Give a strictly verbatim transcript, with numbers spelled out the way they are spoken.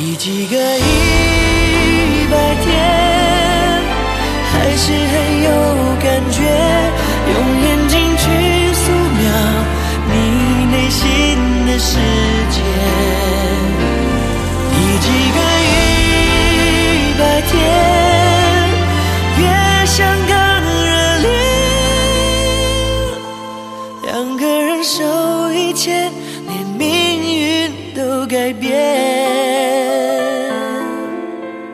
一几个一百天，还是很有感觉，用眼睛去素描你内心的世界。一几个一百天，越想更热烈，两个人手一牵，连命运都改变。